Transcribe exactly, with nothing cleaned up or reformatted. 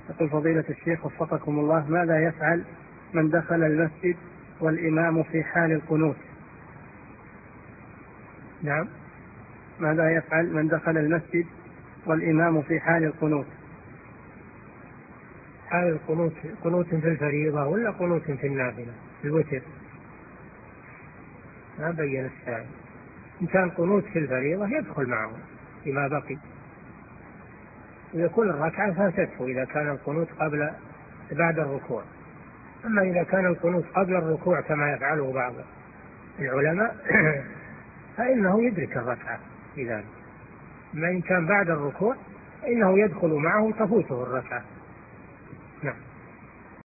يقول فضيلة الشيخ وفقكم الله: ماذا يفعل من دخل المسجد والإمام في حال القنوت؟ نعم. ماذا يفعل من دخل المسجد والإمام في حال القنوت؟ حال القنوت قنوت في الفريضة ولا قنوت في النافلة في الوتر؟ ما بين السائل. إن كان قنوت في الفريضة يدخل معه فيما بقي، ويكون الركعة فاتته إذا كان القنوت قبل بعد الركوع. أما إذا كان القنوت قبل الركوع كما يفعله بعض العلماء فإنه يدرك الركعة إذا. أما إن كان بعد الركوع فإنه يدخل معه تفوته الركعة.